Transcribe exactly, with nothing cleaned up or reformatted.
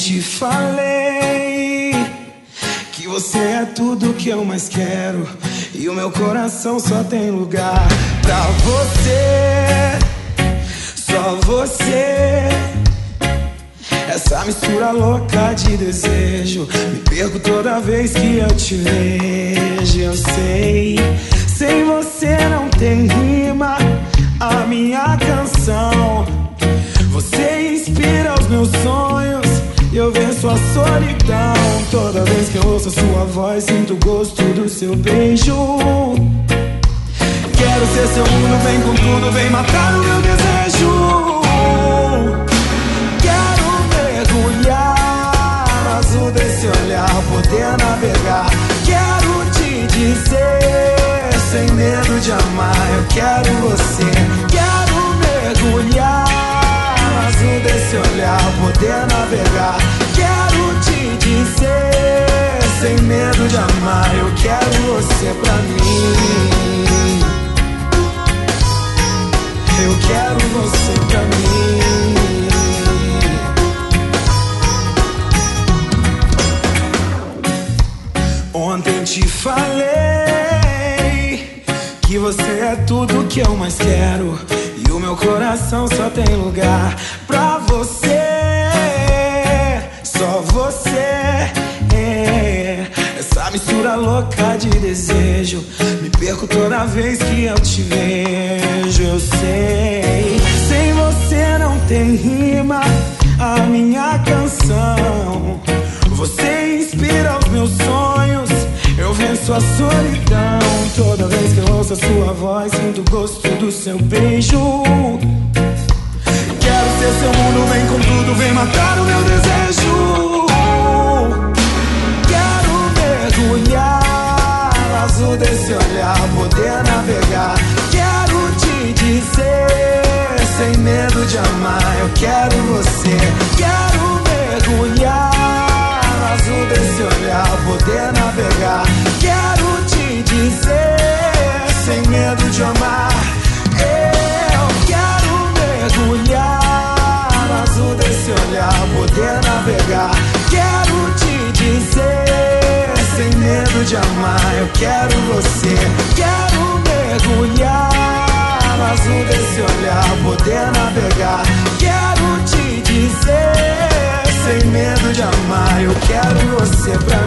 te falei que você é tudo que eu mais quero, e o meu coração só tem lugar pra você, só você. Essa mistura louca de desejo, me perco toda vez que eu te vejo. Eu sei, sem você não tem rima a minha canção. Você inspira os meus sonhos e eu venço a solidão. Toda vez que eu ouço a sua voz, sinto o gosto do seu beijo. Quero ser seu mundo, vem com tudo, vem matar o meu desejo. Desse olhar, poder navegar. Quero te dizer, sem medo de amar, eu quero você. Quero mergulhar no azul desse olhar, poder navegar. Quero te dizer, sem medo de amar, eu quero você pra mim. Eu quero você pra mim. Ontem te falei que você é tudo que eu mais quero, e o meu coração só tem lugar pra você, só você. É. Essa mistura louca de desejo, me perco toda vez que eu te vejo. Eu sei, sem você não tem rima a minha canção. Você inspira os meus sonhos, eu venço a solidão. Toda vez que eu ouço a sua voz, sinto o gosto do seu beijo. Quero ser seu mundo, vem com tudo, vem matar o meu desejo. Quero mergulhar no azul desse olhar, poder navegar. Quero te dizer, sem medo de amar, eu quero você. Quero mergulhar azul desse olhar, poder navegar. Quero te dizer, sem medo de amar, eu quero mergulhar no azul desse olhar, poder navegar. Quero te dizer, sem medo de amar, eu quero você. Quero mergulhar no azul desse olhar, poder navegar. Quero te dizer, sem medo de amar, eu quero você pra